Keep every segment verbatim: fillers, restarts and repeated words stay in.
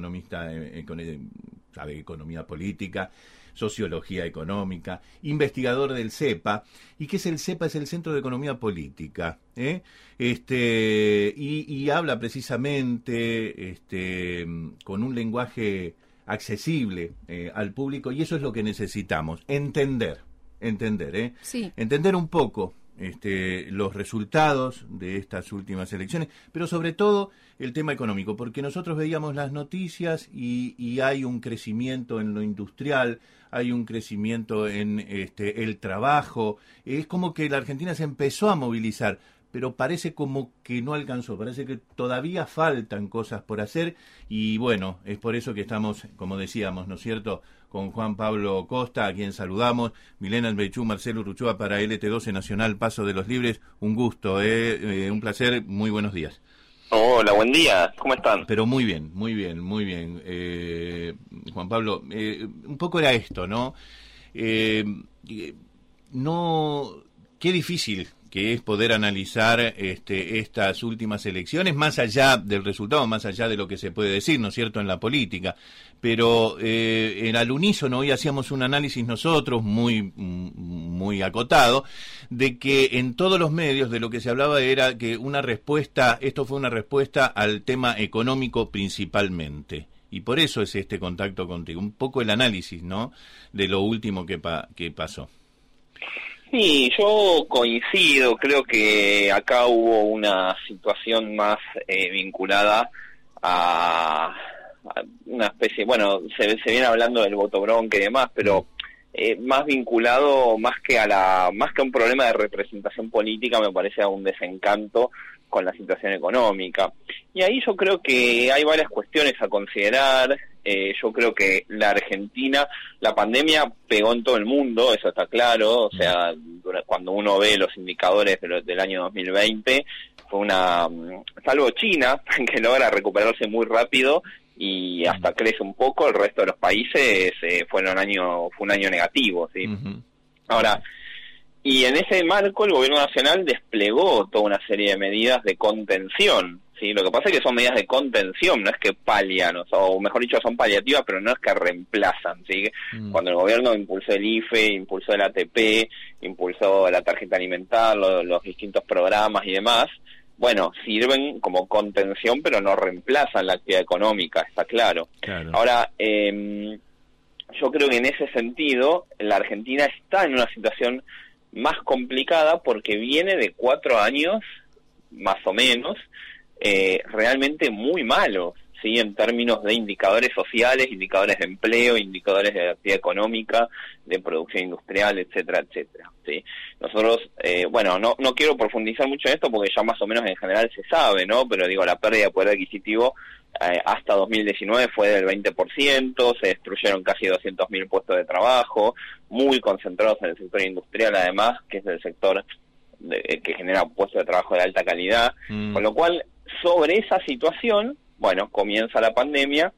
economista, eh, eh, sabe economía política, sociología económica, investigador del CEPA. ¿Y qué es el CEPA? Es el Centro de Economía Política, ¿eh? Este, y, y habla precisamente este, con un lenguaje accesible eh, al público, y eso es lo que necesitamos, entender, entender, ¿eh? Sí. Entender un poco este, los resultados de estas últimas elecciones, pero sobre todo el tema económico, porque nosotros veíamos las noticias y, y hay un crecimiento en lo industrial, hay un crecimiento en este, el trabajo, es como que la Argentina se empezó a movilizar, pero parece como que no alcanzó, parece que todavía faltan cosas por hacer, y bueno, es por eso que estamos, como decíamos, ¿no es cierto?, con Juan Pablo Costa, a quien saludamos, Milena Albechú, Marcelo Urruchoa para L T doce Nacional, Paso de los Libres, un gusto, eh, eh, un placer, muy buenos días. Hola, buen día, ¿cómo están? Pero muy bien, muy bien, muy bien. Eh, Juan Pablo, eh, un poco era esto, ¿no? Eh, no, qué difícil que es poder analizar este, estas últimas elecciones, más allá del resultado, más allá de lo que se puede decir, ¿no es cierto?, en la política. Pero eh, en al unísono hoy hacíamos un análisis nosotros muy, muy acotado, de que en todos los medios de lo que se hablaba era que una respuesta, esto fue una respuesta al tema económico principalmente. Y por eso es este contacto contigo, un poco el análisis, ¿no?, de lo último que, pa, que pasó. Sí, yo coincido, creo que acá hubo una situación más eh, vinculada a, a una especie, bueno, se, se viene hablando del voto bronca y demás, pero eh, más vinculado, más que a la, más que a un problema de representación política, me parece a un desencanto con la situación económica. Y ahí yo creo que hay varias cuestiones a considerar. Eh, yo creo que la Argentina, la pandemia pegó en todo el mundo, eso está claro, o sea, cuando uno ve los indicadores de lo, del año dos mil veinte, fue una, salvo China, que logra recuperarse muy rápido y hasta crece un poco, el resto de los países eh, fueron año, fue un año negativo, ¿sí? Uh-huh. Ahora, y en ese marco el gobierno nacional desplegó toda una serie de medidas de contención, ¿sí? Lo que pasa es que son medidas de contención, no es que palian, o, sea, o mejor dicho, son paliativas, pero no es que reemplazan, ¿sí? Mm. Cuando el gobierno impulsó el I F E, impulsó el A T P, impulsó la tarjeta alimentar, lo, los distintos programas y demás, bueno, sirven como contención, pero no reemplazan la actividad económica, está claro. Claro. Ahora, eh, yo creo que en ese sentido, la Argentina está en una situación más complicada porque viene de cuatro años, más o menos, eh, realmente muy malos, ¿sí?, en términos de indicadores sociales, indicadores de empleo, indicadores de actividad económica, de producción industrial, etcétera, etcétera, ¿sí? Nosotros, eh, bueno, no no quiero profundizar mucho en esto porque ya más o menos en general se sabe, ¿no? Pero digo, la pérdida de poder adquisitivo eh, hasta dos mil diecinueve fue del veinte por ciento, se destruyeron casi doscientos mil puestos de trabajo, muy concentrados en el sector industrial además, que es el sector de, que genera puestos de trabajo de alta calidad, mm. con lo cual, sobre esa situación, bueno, comienza la pandemia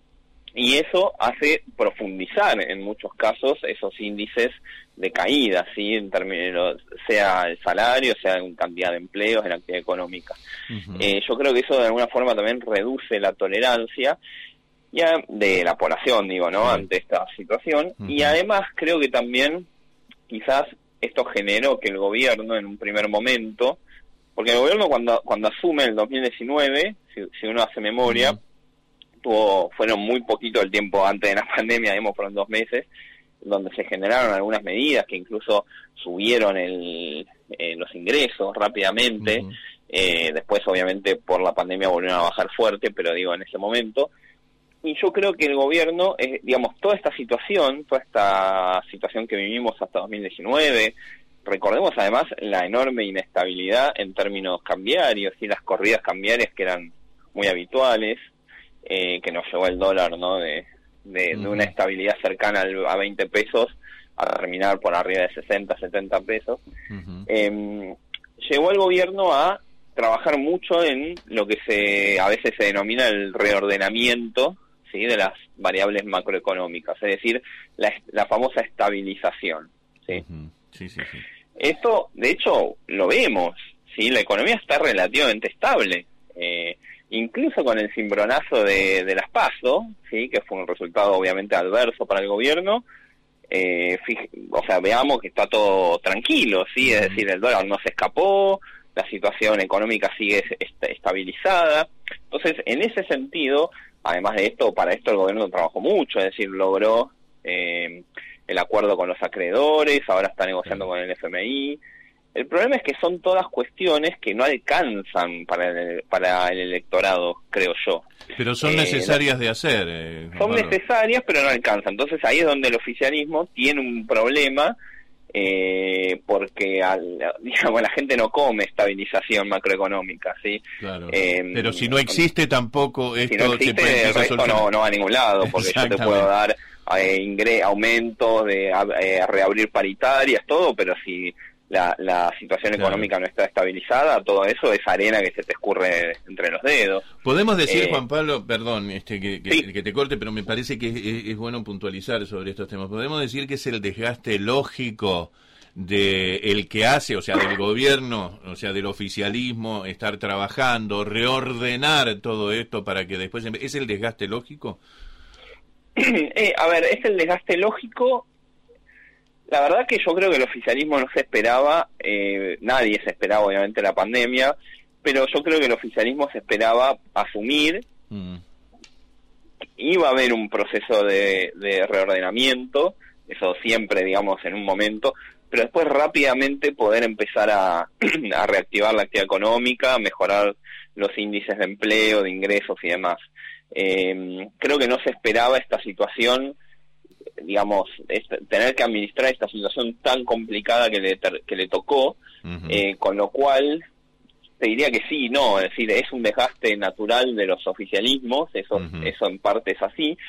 y eso hace profundizar en muchos casos esos índices de caída, ¿sí?, en términos, sea el salario, sea en cantidad de empleos, en actividad económica. Uh-huh. Eh, yo creo que eso de alguna forma también reduce la tolerancia ya de la población, digo, ¿no?, uh-huh, ante esta situación. Uh-huh. Y además creo que también quizás esto generó que el gobierno en un primer momento, porque el gobierno cuando cuando asume en el dos mil diecinueve, si, si uno hace memoria, uh-huh, tuvo fueron muy poquito el tiempo antes de la pandemia, digamos, fueron dos meses, donde se generaron algunas medidas que incluso subieron el, eh, los ingresos rápidamente, uh-huh, eh, después obviamente por la pandemia volvieron a bajar fuerte, pero digo, en ese momento. Y yo creo que el gobierno, eh, digamos, toda esta situación, toda esta situación que vivimos hasta dos mil diecinueve, recordemos además la enorme inestabilidad en términos cambiarios y las corridas cambiarias que eran muy habituales, eh, que nos llevó el dólar, ¿no?, de, de, uh-huh, de una estabilidad cercana al, a veinte pesos a terminar por arriba de sesenta, setenta pesos. Uh-huh. Eh, llevó al gobierno a trabajar mucho en lo que se a veces se denomina el reordenamiento, ¿sí?, de las variables macroeconómicas, es decir, la, la famosa estabilización, ¿sí? Uh-huh. Sí, sí, sí. Esto, de hecho, lo vemos, ¿sí? La economía está relativamente estable. Eh, incluso con el cimbronazo de, de las PASO, ¿sí? Que fue un resultado obviamente adverso para el gobierno, eh, fij- o sea, veamos que está todo tranquilo, ¿sí? Es decir, el dólar no se escapó, la situación económica sigue est- estabilizada. Entonces, en ese sentido, además de esto, para esto el gobierno trabajó mucho, es decir, logró eh, el acuerdo con los acreedores, ahora está negociando con el F M I. El problema es que son todas cuestiones que no alcanzan para el, para el electorado, creo yo. Pero son eh, necesarias de hacer. Eh, son Pablo. necesarias, pero no alcanzan. Entonces ahí es donde el oficialismo tiene un problema, eh, porque al, digamos, la gente no come estabilización macroeconómica, ¿sí? Claro. Eh, pero si no existe tampoco esto... Si no existe, el resto no, no va a ningún lado, porque yo te puedo dar eh, ingre aumentos, de eh, reabrir paritarias, todo, pero si... La, la situación claro. económica no está estabilizada, todo eso es arena que se te escurre entre los dedos. Podemos decir, eh, Juan Pablo, perdón este que, que, sí. que te corte, pero me parece que es, es bueno puntualizar sobre estos temas. Podemos decir que es el desgaste lógico de el que hace, o sea, del gobierno, o sea, del oficialismo, estar trabajando, reordenar todo esto para que después... ¿Es el desgaste lógico? eh, a ver, es el desgaste lógico... La verdad que yo creo que el oficialismo no se esperaba, eh, nadie se esperaba obviamente la pandemia, pero yo creo que el oficialismo se esperaba asumir, mm. iba a haber un proceso de, de reordenamiento, eso siempre digamos en un momento, pero después rápidamente poder empezar a, a reactivar la actividad económica, mejorar los índices de empleo, de ingresos y demás. Eh, creo que no se esperaba esta situación, digamos, este, tener que administrar esta situación tan complicada que le, que le tocó, uh-huh. eh, con lo cual te diría que sí, no, es decir, es un desgaste natural de los oficialismos, eso, uh-huh. eso en parte es así.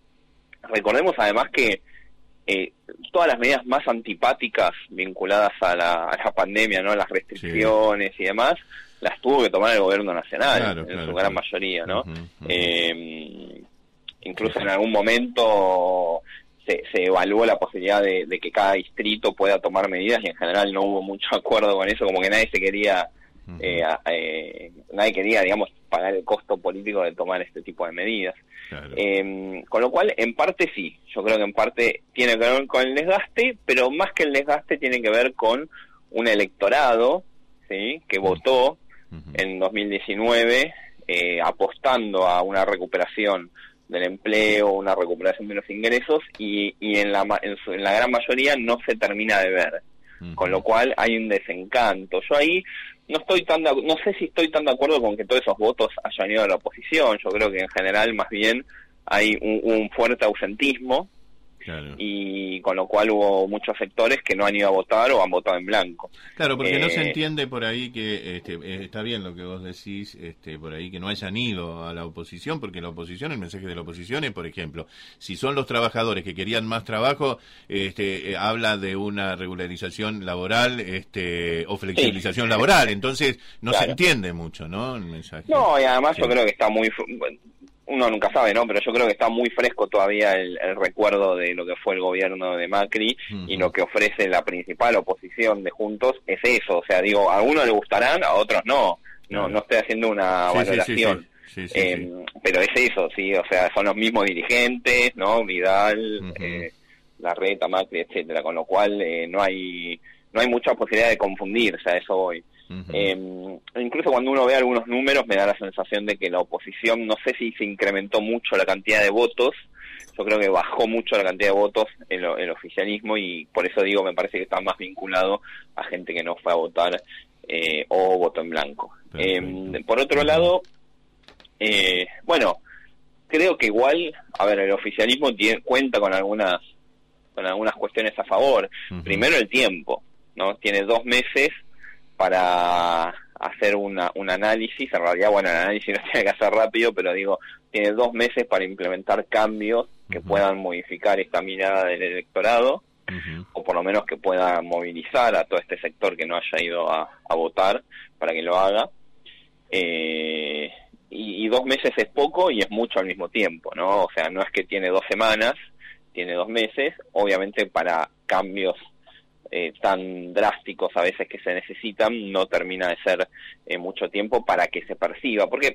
Recordemos además que eh, todas las medidas más antipáticas vinculadas a la, a la pandemia, ¿no? Las restricciones sí. y demás, las tuvo que tomar el gobierno nacional, claro, en claro, su gran claro. mayoría, ¿no? Uh-huh, uh-huh. Eh, incluso sí. en algún momento... Se, se evaluó la posibilidad de, de que cada distrito pueda tomar medidas y en general no hubo mucho acuerdo con eso, como que nadie se quería, uh-huh. eh, eh, nadie quería, digamos, pagar el costo político de tomar este tipo de medidas. Claro. Eh, con lo cual, en parte sí, yo creo que en parte tiene que ver con el desgaste, pero más que el desgaste tiene que ver con un electorado, ¿sí? que uh-huh. votó uh-huh. en dos mil diecinueve eh, apostando a una recuperación del empleo, una recuperación de los ingresos y, y en, la, en, su, en la gran mayoría no se termina de ver, uh-huh. con lo cual hay un desencanto. Yo ahí no estoy tan de, no sé si estoy tan de acuerdo con que todos esos votos hayan ido a la oposición. Yo creo que en general más bien hay un, un fuerte ausentismo, claro. y con lo cual hubo muchos sectores que no han ido a votar o han votado en blanco. Claro, porque eh, no se entiende por ahí que este, está bien lo que vos decís, este, por ahí que no hayan ido a la oposición, porque la oposición, el mensaje de la oposición es, por ejemplo, si son los trabajadores que querían más trabajo, este, eh, habla de una regularización laboral, este, o flexibilización sí. laboral, entonces no claro. se entiende mucho, ¿no? El mensaje. No, y además sí. yo creo que está muy... Uno nunca sabe, ¿no? Pero yo creo que está muy fresco todavía el, el recuerdo de lo que fue el gobierno de Macri, uh-huh. y lo que ofrece la principal oposición de Juntos es eso. O sea, digo, a algunos le gustarán, a otros no. No, no estoy haciendo una sí, valoración. Sí, sí, sí. Sí, sí, eh, sí. Pero es eso, sí. O sea, son los mismos dirigentes, ¿no? Vidal, uh-huh. eh, Larreta, Macri, etcétera. Con lo cual eh, no hay no hay mucha posibilidad de confundirse, a eso voy. Uh-huh. Eh, incluso cuando uno ve algunos números me da la sensación de que la oposición, no sé si se incrementó mucho la cantidad de votos, yo creo que bajó mucho la cantidad de votos en el oficialismo y por eso digo, me parece que está más vinculado a gente que no fue a votar eh, o votó en blanco. Eh, por otro lado, eh, bueno, creo que igual, a ver, el oficialismo tiene, cuenta con algunas con algunas cuestiones a favor. Uh-huh. Primero el tiempo, ¿no? Tiene dos meses para hacer una, un análisis, en realidad, bueno, el análisis no tiene que hacer rápido, pero digo, tiene dos meses para implementar cambios que uh-huh. puedan modificar esta mirada del electorado, uh-huh. o por lo menos que pueda movilizar a todo este sector que no haya ido a, a votar para que lo haga. Eh, y, y dos meses es poco y es mucho al mismo tiempo, ¿no? O sea, no es que tiene dos semanas, tiene dos meses, obviamente para cambios Eh, tan drásticos a veces que se necesitan, no termina de ser eh, mucho tiempo para que se perciba, porque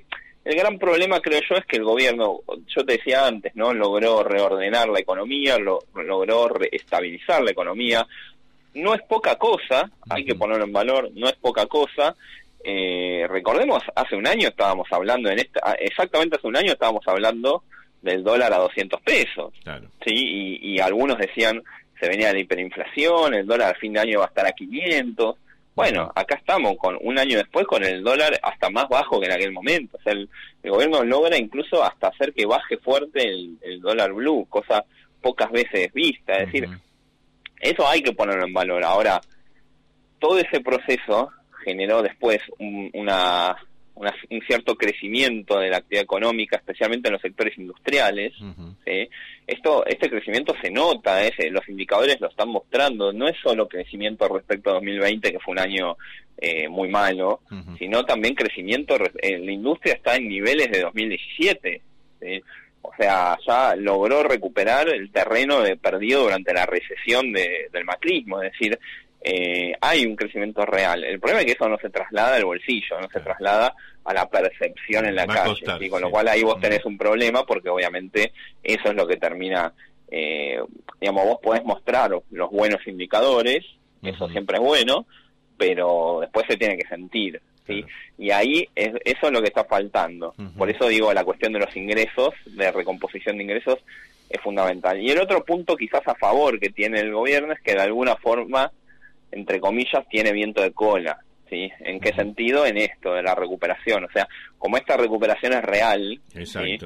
el gran problema, creo yo, es que el gobierno, yo te decía antes, ¿no? Logró reordenar la economía, lo, logró estabilizar la economía. No es poca cosa, hay que ponerlo en valor, no es poca cosa. Eh, recordemos, hace un año estábamos hablando, en esta, exactamente hace un año estábamos hablando del dólar a doscientos pesos. Claro. ¿Sí? Y, y algunos decían, se venía la hiperinflación, el dólar al fin de año va a estar a quinientos. Bueno, acá estamos, con un año después, con el dólar hasta más bajo que en aquel momento. O sea, el, el gobierno logra incluso hasta hacer que baje fuerte el, el dólar blue, cosa pocas veces vista. Es decir, uh-huh. eso hay que ponerlo en valor. Ahora, todo ese proceso generó después un, una, una, un cierto crecimiento de la actividad económica, especialmente en los sectores industriales. Uh-huh. ¿Sí? Esto, este crecimiento se nota, ¿eh? Los indicadores lo están mostrando, no es solo crecimiento respecto a dos mil veinte, que fue un año eh, muy malo, uh-huh. sino también crecimiento, eh, la industria está en niveles de dos mil diecisiete, ¿sí? O sea, ya logró recuperar el terreno de perdido durante la recesión de, del macrismo, es decir, eh, hay un crecimiento real. El problema es que eso no se traslada al bolsillo, no se traslada a la percepción en la calle, costar, ¿sí? Con lo sí. cual ahí vos tenés un problema, porque obviamente eso es lo que termina, eh, digamos, vos podés mostrar los buenos indicadores, uh-huh. eso siempre es bueno, pero después se tiene que sentir, ¿sí? Claro. Y ahí es, eso es lo que está faltando. Uh-huh. Por eso digo, la cuestión de los ingresos, de recomposición de ingresos, es fundamental. Y el otro punto quizás a favor que tiene el gobierno es que de alguna forma, entre comillas, tiene viento de cola, ¿sí? ¿En qué sentido? En esto, de la recuperación. O sea, como esta recuperación es real, ¿sí?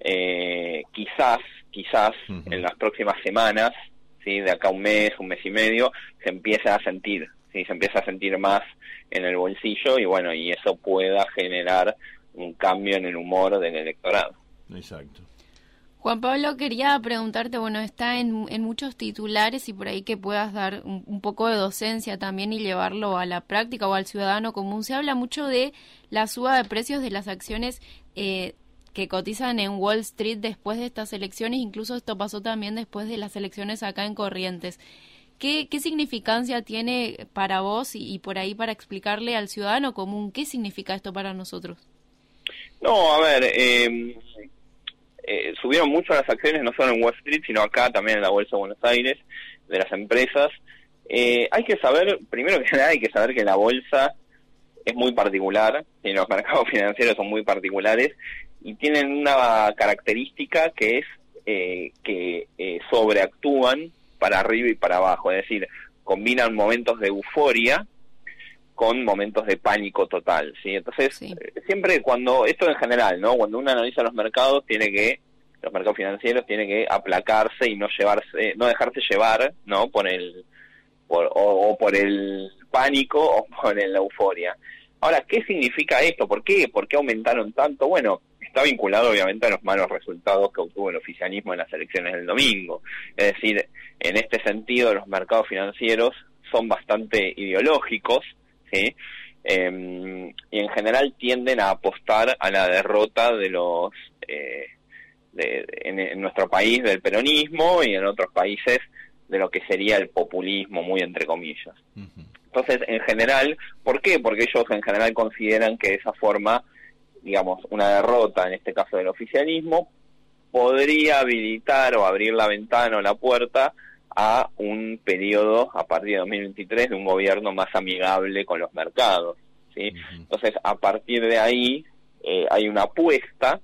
eh, quizás, quizás uh-huh. en las próximas semanas, ¿sí? De acá un mes, un mes y medio, se empiece a sentir, ¿sí? Se empieza a sentir más en el bolsillo y bueno, y eso pueda generar un cambio en el humor del electorado. Exacto. Juan Pablo, quería preguntarte, bueno, está en, en muchos titulares y por ahí que puedas dar un, un poco de docencia también y llevarlo a la práctica o al ciudadano común. Se habla mucho de la suba de precios de las acciones eh, que cotizan en Wall Street después de estas elecciones, incluso esto pasó también después de las elecciones acá en Corrientes. ¿Qué, qué significancia tiene para vos y, y por ahí para explicarle al ciudadano común qué significa esto para nosotros? No, a ver... Eh... Eh, subieron mucho las acciones, no solo en Wall Street, sino acá también en la Bolsa de Buenos Aires, de las empresas. Eh, hay que saber, primero que nada, hay que saber que la bolsa es muy particular, y los mercados financieros son muy particulares, y tienen una característica que es eh, que eh, sobreactúan para arriba y para abajo, es decir, combinan momentos de euforia con momentos de pánico total, ¿sí? Entonces, sí. Eh, siempre cuando, esto en general, ¿no? Cuando uno analiza los mercados, tiene que, los mercados financieros, tiene que aplacarse y no llevarse, no dejarse llevar, ¿no? Por el, por, o, o por el pánico o por la euforia. Ahora, ¿qué significa esto? ¿Por qué? ¿Por qué aumentaron tanto? Bueno, está vinculado obviamente a los malos resultados que obtuvo el oficialismo en las elecciones del domingo. Es decir, en este sentido, los mercados financieros son bastante ideológicos, ¿sí? Eh, y en general tienden a apostar a la derrota de los eh, de, de, en, en nuestro país del peronismo y en otros países de lo que sería el populismo, muy entre comillas. Uh-huh. Entonces, en general, ¿por qué? Porque ellos en general consideran que de esa forma, digamos, una derrota, en este caso del oficialismo, podría habilitar o abrir la ventana o la puerta a un periodo a partir de dos mil veintitrés de un gobierno más amigable con los mercados, ¿sí? Uh-huh. Entonces, a partir de ahí eh, hay una apuesta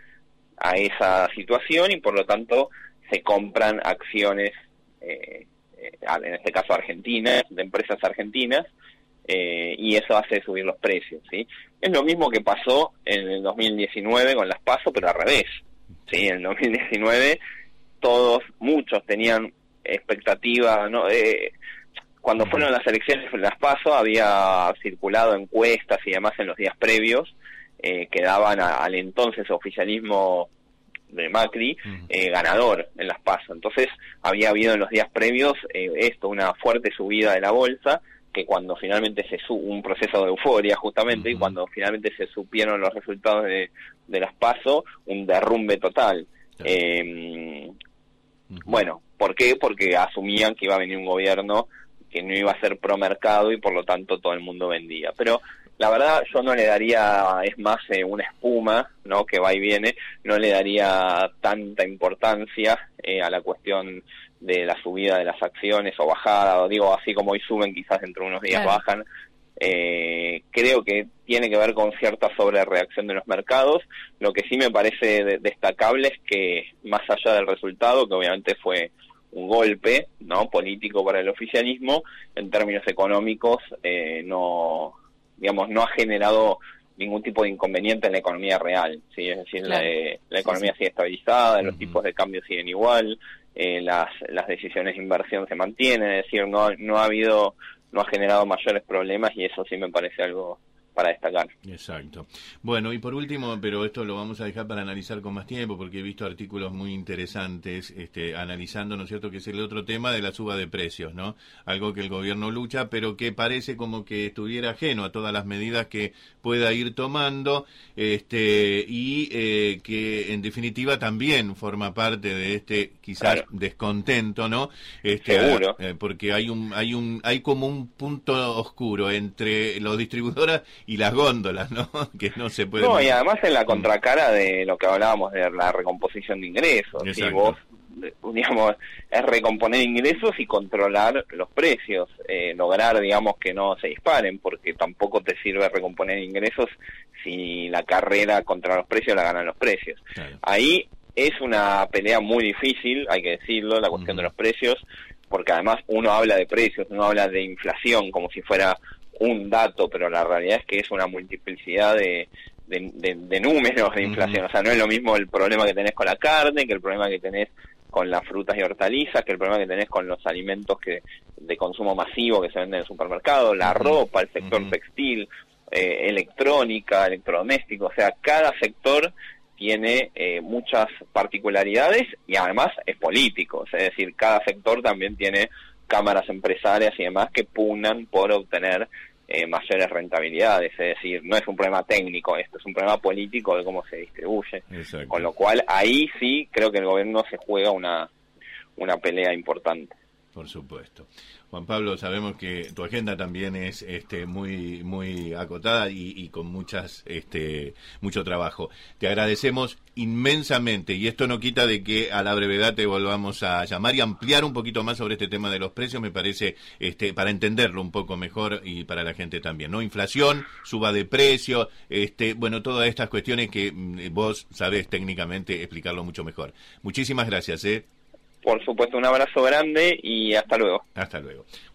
a esa situación y por lo tanto se compran acciones, eh, eh, en este caso argentinas, de empresas argentinas, eh, y eso hace subir los precios, ¿sí? Es lo mismo que pasó en el dos mil diecinueve con las PASO, pero al revés, ¿sí? En el dos mil diecinueve todos, muchos tenían expectativa, ¿no? Eh, cuando fueron las elecciones, las PASO, había circulado encuestas y demás en los días previos eh, que daban a, al entonces oficialismo de Macri eh, ganador en las PASO. Entonces había habido en los días previos eh, esto, una fuerte subida de la bolsa, que cuando finalmente se su un proceso de euforia justamente, uh-huh. y cuando finalmente se supieron los resultados de, de las PASO, un derrumbe total. Uh-huh. Eh, uh-huh. Bueno, ¿por qué? Porque asumían que iba a venir un gobierno que no iba a ser pro mercado y por lo tanto todo el mundo vendía. Pero la verdad yo no le daría, es más eh, una espuma, ¿no?, que va y viene, no le daría tanta importancia eh, a la cuestión de la subida de las acciones o bajada, o digo, así como hoy suben, quizás dentro de unos días claro. bajan. Eh, creo que tiene que ver con cierta sobrereacción de los mercados. Lo que sí me parece de- destacable es que, más allá del resultado, que obviamente fue un golpe, ¿no?, político para el oficialismo, en términos económicos eh, no, digamos, no ha generado ningún tipo de inconveniente en la economía real, ¿sí? Es decir, claro. la, la economía sí, sí. sigue estabilizada, los uh-huh. tipos de cambio siguen igual, eh, las las decisiones de inversión se mantienen, es decir, no no ha habido no ha generado mayores problemas, y eso sí me parece algo para destacar. Exacto. Bueno, y por último, pero esto lo vamos a dejar para analizar con más tiempo, porque he visto artículos muy interesantes este, analizando, ¿no es cierto?, que es el otro tema de la suba de precios, ¿no? Algo que el gobierno lucha, pero que parece como que estuviera ajeno a todas las medidas que pueda ir tomando, este y eh, que en definitiva también forma parte de este quizás claro. descontento, ¿no? Este, Seguro. Eh, porque hay un hay un hay como un punto oscuro entre los distribuidores y las góndolas, ¿no? Que no se puede... No, y además en la contracara de lo que hablábamos de la recomposición de ingresos. Si vos, digamos, es recomponer ingresos y controlar los precios, eh, lograr, digamos, que no se disparen, porque tampoco te sirve recomponer ingresos si la carrera contra los precios la ganan los precios. Claro. Ahí es una pelea muy difícil, hay que decirlo, la cuestión uh-huh. de los precios, porque además uno habla de precios, uno habla de inflación como si fuera un dato, pero la realidad es que es una multiplicidad de, de, de, de números de inflación. Uh-huh. O sea, no es lo mismo el problema que tenés con la carne, que el problema que tenés con las frutas y hortalizas, que el problema que tenés con los alimentos que de consumo masivo que se venden en el supermercado, la uh-huh. ropa, el sector uh-huh. textil, eh, electrónica, electrodoméstico. O sea, cada sector tiene eh, muchas particularidades y además es político. O sea, es decir, cada sector también tiene cámaras empresarias y demás que pugnan por obtener eh, mayores rentabilidades, es decir, no es un problema técnico, esto es un problema político de cómo se distribuye. Exacto. Con lo cual ahí sí creo que el gobierno se juega una una pelea importante. Por supuesto. Juan Pablo, sabemos que tu agenda también es este muy muy acotada y, y con muchas este mucho trabajo. Te agradecemos inmensamente, y esto no quita de que a la brevedad te volvamos a llamar y ampliar un poquito más sobre este tema de los precios, me parece, este para entenderlo un poco mejor y para la gente también, ¿no? Inflación, suba de precios, este, bueno, todas estas cuestiones que vos sabés técnicamente explicarlo mucho mejor. Muchísimas gracias, ¿eh? Por supuesto, un abrazo grande y hasta luego. Hasta luego.